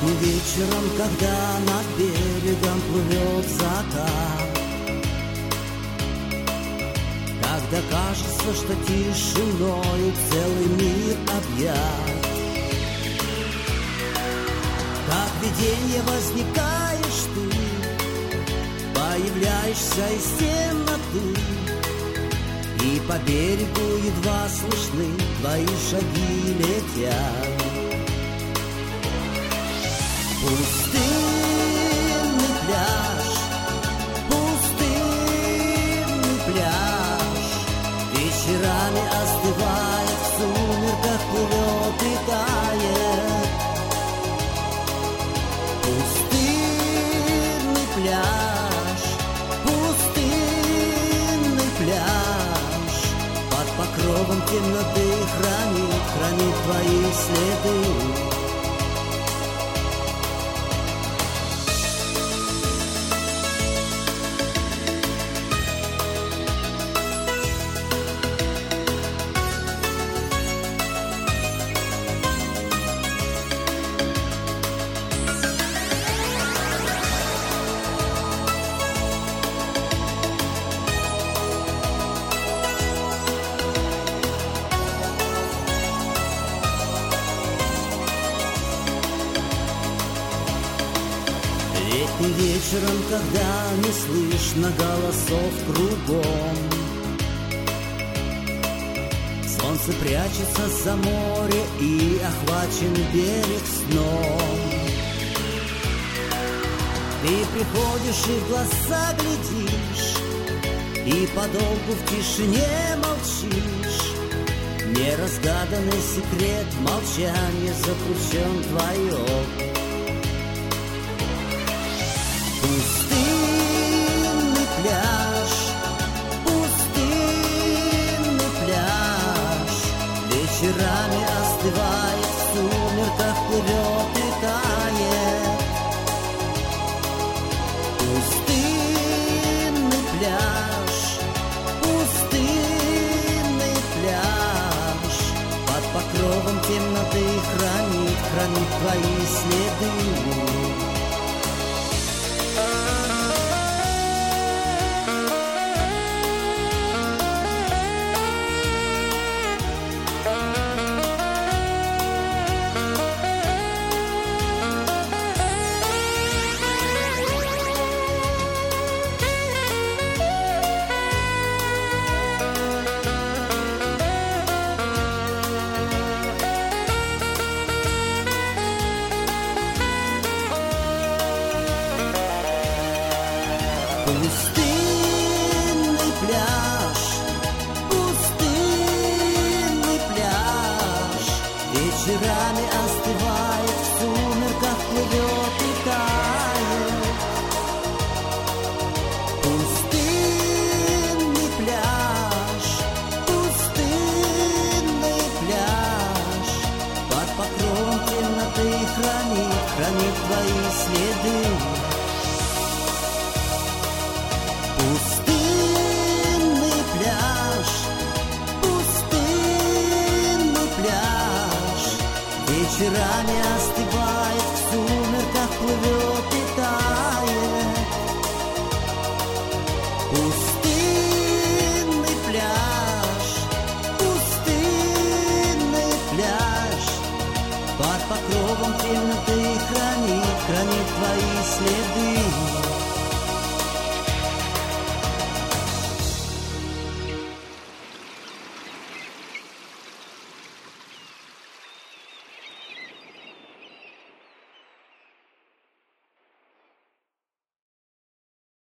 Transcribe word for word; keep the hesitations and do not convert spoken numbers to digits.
Летним вечером, когда над берегом плывет закат, когда кажется, что тишиною целый мир объят, как видение возникаешь ты, появляешься из темноты, и по берегу едва слышны твои шаги летят. Пустынный пляж, пустынный пляж, вечерами остывает, в сумерках плывет и тает. Пустынный пляж, пустынный пляж, под покровом темноты хранит, хранит твои следы. Летним вечером, когда не слышно голосов кругом, солнце прячется за море и охвачен берег сном. Ты приходишь и в глаза глядишь, и подолгу в тишине молчишь. Неразгаданный секрет молчания заключен вдвоем. Пустынный пляж, пустынный пляж, вечерами остывает, в сумерках плывет и тает. Пустынный пляж, пустынный пляж, под покровом темноты хранит, хранит твои следы. Пустынный пляж, пустынный пляж, вечерами остывает, в сумерках плывет и тает. Пустынный пляж, пустынный пляж, под покровом темноты хранит, хранит твои следы. Пустынный пляж, пустынный пляж, вечерами остывает.